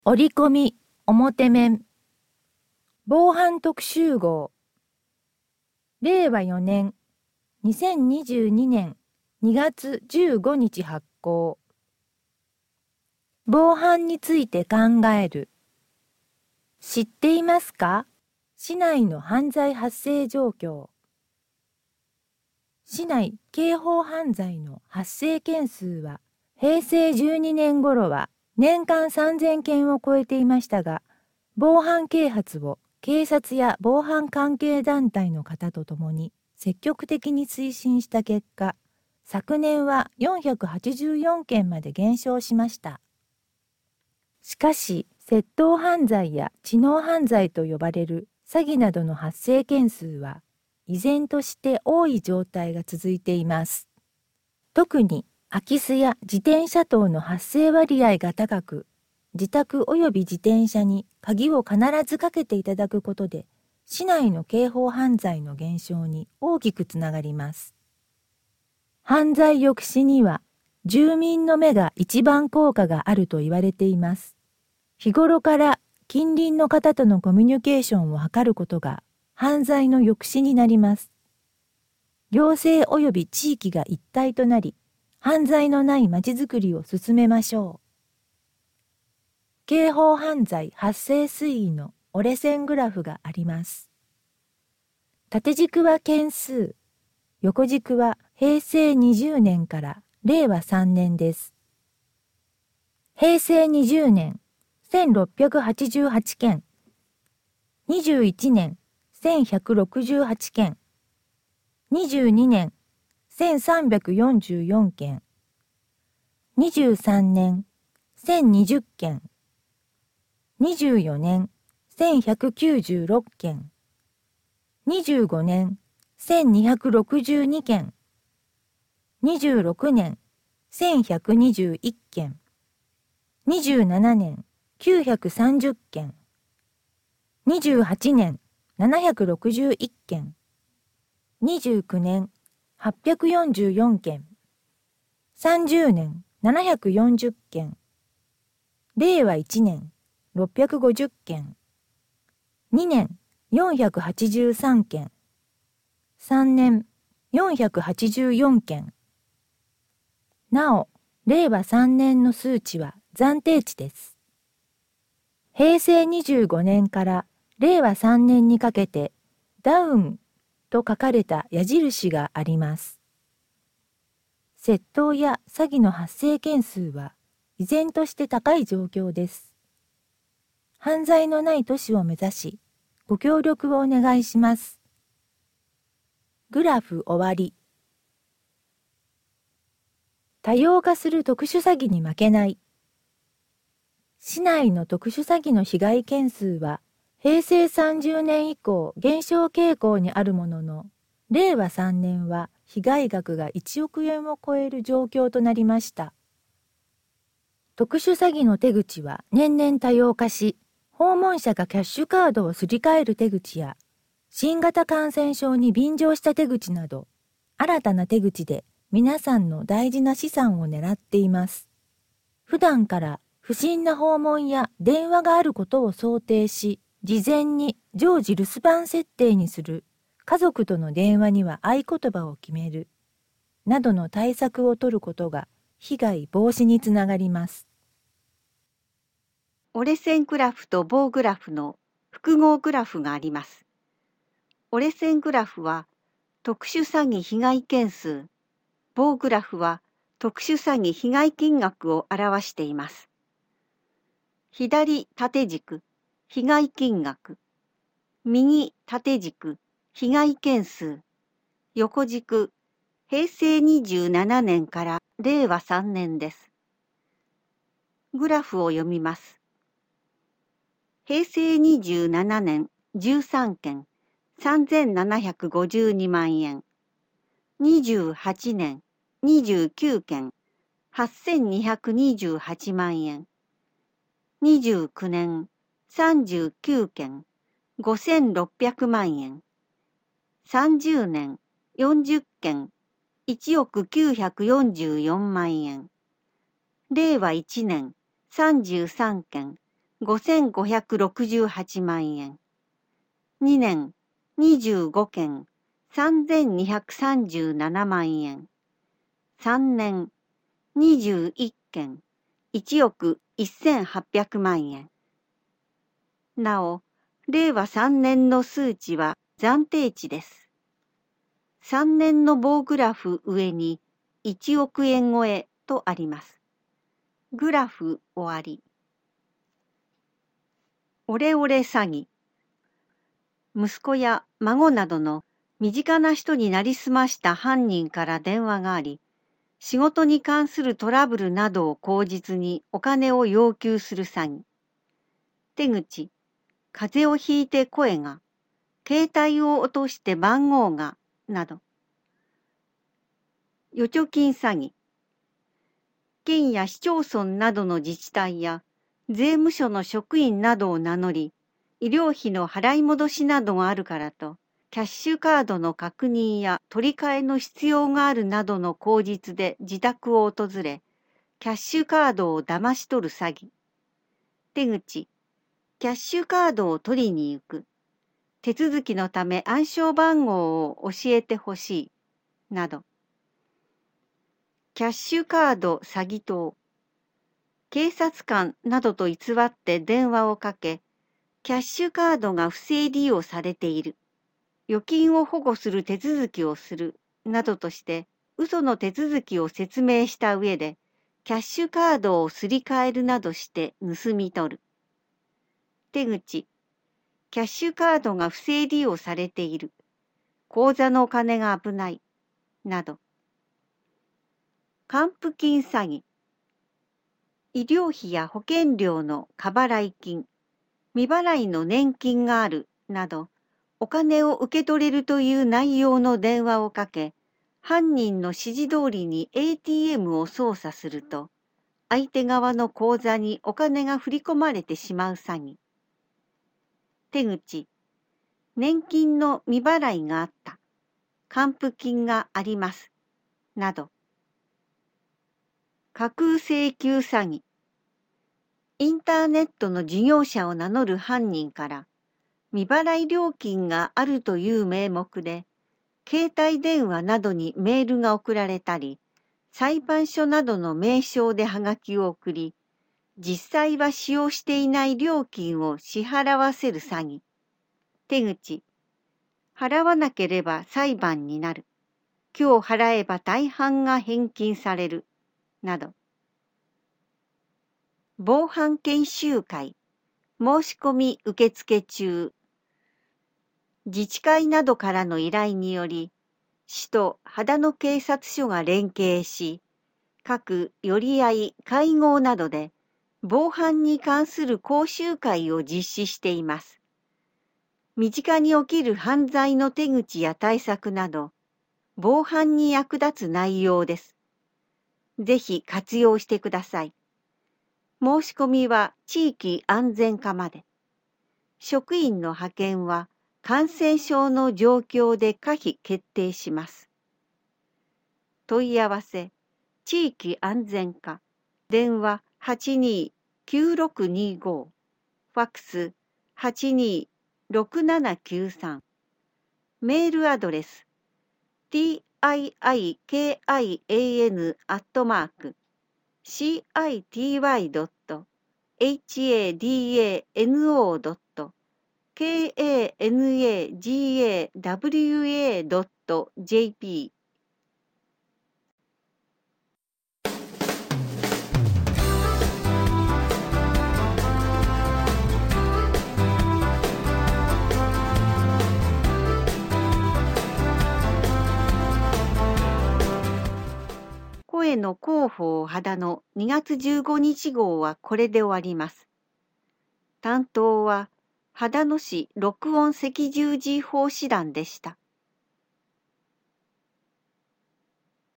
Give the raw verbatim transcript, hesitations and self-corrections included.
折り込み表面防犯特集号れいわよねんにせんにじゅうにねんにがつじゅうごにち発行。防犯について考える。知っていますか？市内の犯罪発生状況。市内刑法犯罪の発生件数はへいせいじゅうにねん頃は年間さんぜんけんを超えていましたが、防犯啓発を警察や防犯関係団体の方と共に積極的に推進した結果、昨年はよんひゃくはちじゅうよんけんまで減少しました。しかし、窃盗犯罪や知能犯罪と呼ばれる詐欺などの発生件数は依然として多い状態が続いています。特に空き巣や自転車盗の発生割合が高く、自宅及び自転車に鍵を必ずかけていただくことで、市内の刑法犯罪の減少に大きくつながります。犯罪抑止には、住民の目が一番効果があると言われています。日頃から近隣の方とのコミュニケーションを図ることが犯罪の抑止になります。行政及び地域が一体となり、犯罪のないまちづくりを進めましょう。刑法犯罪発生推移の折れ線グラフがあります。縦軸は件数、横軸はへいせいにじゅうねんかられいわさんねんです。へいせいにじゅうねん、せんろっぴゃくはちじゅうはちけん、にじゅういちねん、せんひゃくろくじゅうはちけん、にじゅうにねん、せんさんびゃくよんじゅうよんけん、にじゅうさんねん、せんにじゅっけん、にじゅうよねん、せんひゃくきゅうじゅうろっけん、にじゅうごねん、せんにひゃくろくじゅうにけん、にじゅうろくねん、せんひゃくにじゅういっけん、にじゅうななねん、きゅうひゃくさんじゅっけん、にじゅうはちねん、ななひゃくろくじゅういっけん、にじゅうきゅうねん、はっぴゃくよんじゅうよんけん、さんじゅうねん、ななひゃくよんじゅっけん、れいわいちねん、ろっぴゃくごじゅっけん、にねん、よんひゃくはちじゅうさんけん、さんねん、よんひゃくはちじゅうよんけん。なお、れいわさんねんの数値は暫定値です。へいせいにじゅうごねんかられいわさんねんにかけてダウンと書かれた矢印があります。窃盗や詐欺の発生件数は依然として高い状況です。犯罪のない都市を目指し、ご協力をお願いします。グラフ終わり。多様化する特殊詐欺に負けない。市内の特殊詐欺の被害件数は、へいせいさんじゅうねん以降減少傾向にあるものの、れいわさんねんは被害額がいちおくえんを超える状況となりました。特殊詐欺の手口は年々多様化し、訪問者がキャッシュカードをすり替える手口や、新型感染症に便乗した手口など、新たな手口で皆さんの大事な資産を狙っています。普段から不審な訪問や電話があることを想定し、事前に常時留守番設定にする、家族との電話には合言葉を決める、などの対策を取ることが被害防止につながります。 折れ線グラフと棒グラフの複合グラフがあります。折れ線グラフは特殊詐欺被害件数、棒グラフは特殊詐欺被害金額を表しています。左縦軸、被害金額、右縦軸、被害件数、横軸、へいせいにじゅうななねんかられいわさんねんです。グラフを読みます。へいせいにじゅうななねんじゅうさんけんさんぜんななひゃくごじゅうにまんえん、にじゅうはちねんにじゅうきゅうけんはっせんにひゃくにじゅうはちまんえん、にじゅうきゅうねんさんじゅうきゅうけんごせんろっぴゃくまんえん、さんじゅうねんよんじゅっけんいちおくきゅうひゃくよんじゅうよんまんえん、れいわいちねんさんじゅうさんけんごせんごひゃくろくじゅうはちまんえん。にねんにじゅうごけんさんぜんにひゃくさんじゅうななまんえん。さんねんにじゅういっけんいちおくせんはっぴゃくまんえん。なお、れいわさんねんの数値は暫定値です。さんねんの棒グラフ上にいちおくえん超えとあります。グラフ終わり。オレオレ詐欺。息子や孫などの身近な人になりすました犯人から電話があり、仕事に関するトラブルなどを口実にお金を要求する詐欺。手口、風邪をひいて声が、携帯を落として番号が、など。預貯金詐欺。県や市町村などの自治体や税務署の職員などを名乗り、医療費の払い戻しなどがあるからと、キャッシュカードの確認や取り替えの必要があるなどの口実で自宅を訪れ、キャッシュカードを騙し取る詐欺。手口、キャッシュカードを取りに行く。手続きのため暗証番号を教えてほしい。など。キャッシュカード詐欺等。警察官などと偽って電話をかけ、キャッシュカードが不正利用されている。預金を保護する手続きをする。などとして、嘘の手続きを説明した上で、キャッシュカードをすり替えるなどして盗み取る。手口、キャッシュカードが不正利用されている。口座のお金が危ない。など。還付金詐欺。医療費や保険料の過払い金、未払いの年金があるなど、お金を受け取れるという内容の電話をかけ、犯人の指示通りに エーティーエム を操作すると、相手側の口座にお金が振り込まれてしまう詐欺。手口、年金の未払いがあった、還付金があります、など。架空請求詐欺。インターネットの事業者を名乗る犯人から未払い料金があるという名目で、携帯電話などにメールが送られたり、裁判所などの名称ではがきを送り、実際は使用していない料金を支払わせる詐欺。手口、払わなければ裁判になる。今日払えば大半が返金される。など。防犯研修会、申し込み受付中。自治会などからの依頼により、市と秦野警察署が連携し、各寄り合い、会合などで、防犯に関する講習会を実施しています。身近に起きる犯罪の手口や対策など、防犯に役立つ内容です。ぜひ活用してください。申し込みは地域安全課まで。職員の派遣は感染症の状況で可否決定します。問い合わせ、地域安全課、電話 はちにーきゅうろくにーご、ファックス はちにーろくななきゅうさん、メールアドレス ティーアイアイケーアイエーエヌ アットマーク シーアイティーワイ ドット エイチエーディーエーエヌオー ドット ケーエーエヌエージーエーダブリューエー ドット ジェーピー。声の広報秦のにがつじゅうごにち号はこれで終わります。担当は秦野市録音赤十字奉仕団でした。